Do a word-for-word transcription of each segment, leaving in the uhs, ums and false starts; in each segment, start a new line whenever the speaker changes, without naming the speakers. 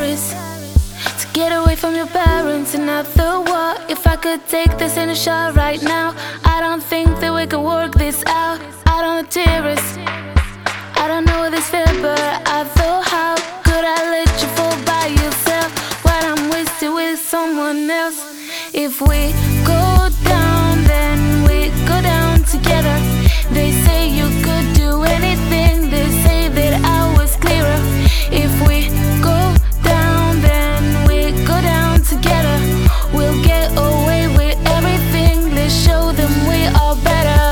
Paris to get away from your parents and not the war. If I could take this in a shot right now, I don't think that we could work this out. I don't terrorists, I don't know this fear, but I thought, how could I let you fall by yourself while I'm wasted with someone else? If we go down, then we go down together. They say you could do anything, they say that I was clearer. If we go down, then we go down together. We'll get away with everything, let's show them we are better.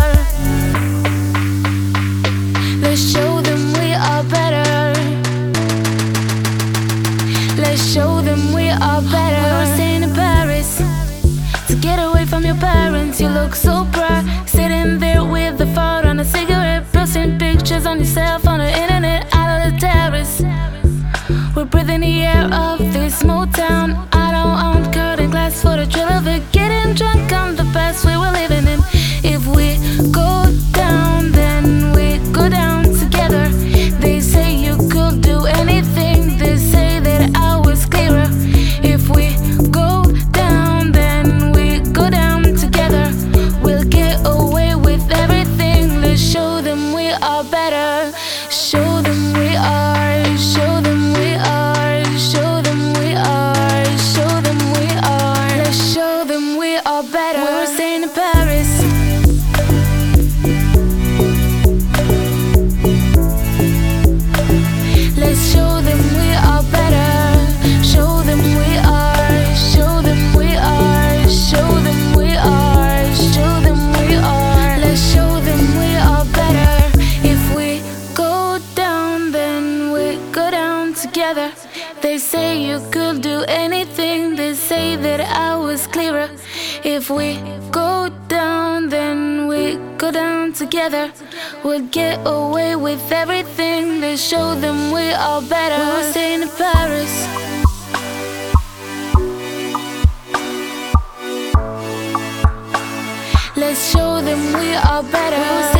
Let's show them we are better. Let's show them we are better. We were staying in Paris to get away from your parents. You look so proud, sitting there with the photo on a cigarette, posting pictures on yourself on the internet. Out of the terrace, we're breathing the air of this small town. I don't own curtain glass for the thrill of it, getting drunk on the past we were living in. If we go down, then we go down together. They say you could do anything, they say that I was clearer. If we go down, then we go down together. We'll get away with everything, let's show them we are better. Show them we are, show them we are, show them we are, show them we are. Let's show them we are better. We were staying in Paris. Let's show them we are better. Show them we are, show them we are, show them we are, show them we are. Let's show them we are better. If we go down, then we go down together. They say you could do anything, they say that I was clearer. If we go down, then we go down together. We'll get away with everything, let's show them we are better. We were staying in Paris. Let's show them we are better.